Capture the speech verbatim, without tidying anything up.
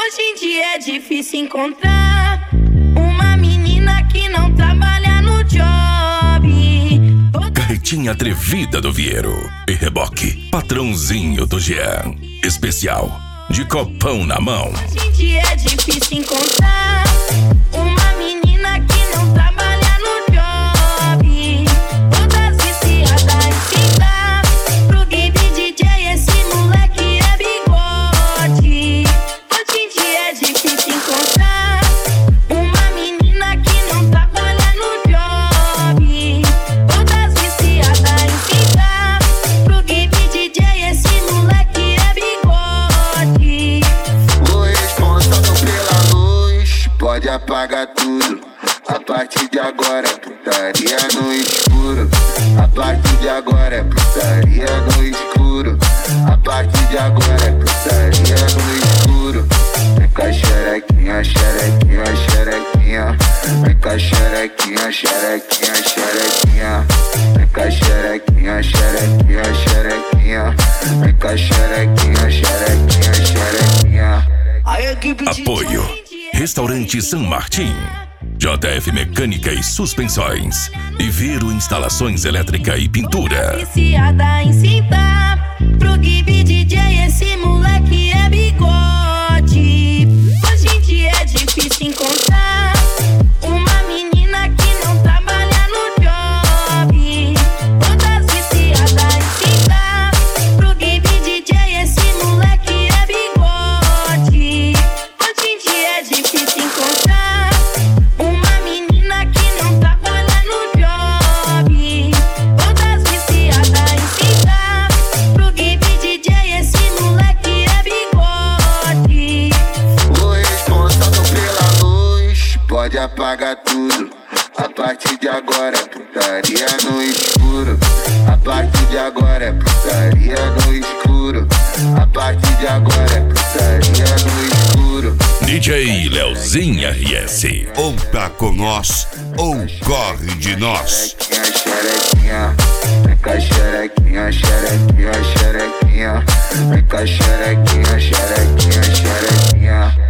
Hoje em dia é difícil encontrar uma menina que não trabalha no job. Carretinha atrevida do Vieiro e reboque patrãozinho do Jean. Especial de copão na mão. Hoje em dia é difícil encontrar uma menina que não trabalha no job. Todas viciadas em sentar pro Gibi D J, esse moleque é bigode. Hoje em dia é difícil encontrar uma menina que não trabalha no job. Todas viciadas em sentar pro Gibi D J, esse moleque é bigode. O responsável pela luz pode apagar tudo. A partir de agora é putaria no escuro. A partir de agora é putaria no escuro. A partir de agora é putaria no escuro. Vem cá xerequinha, xerequinha, xerequinha. Vem cá xerequinha, xerequinha, xerequinha. Vem cá xerequinha, xerequinha, xerequinha. Vem cá xerequinha, xerequinha, xerequinha. Apoio Restaurante San Martín, J F Mecânica e Suspensões e Viro Instalações Elétrica e Pintura. Viciada em sentar pro Gibi D J, esse moleque é bigode. Hoje em dia é difícil encontrar uma menina que não trabalha no job. Todas viciadas em sentar pro Gibi D J, esse moleque é bigode. Hoje em dia é difícil encontrar uma menina que não trabalha no job. Todas viciadas em sentar pro Gibi D J, esse moleque é bigode. O responsável pela luz pode apagar tudo. A partir de agora é putaria no escuro. A partir de agora é putaria no escuro. A partir de agora é putaria no escuro. D J Leozinho R S. Ou tá com nós, ou corre de nós. Xerequinha, vem cá xerequinha, xerequinha, xerequinha. Vem cá xerequinha, xerequinha, xerequinha.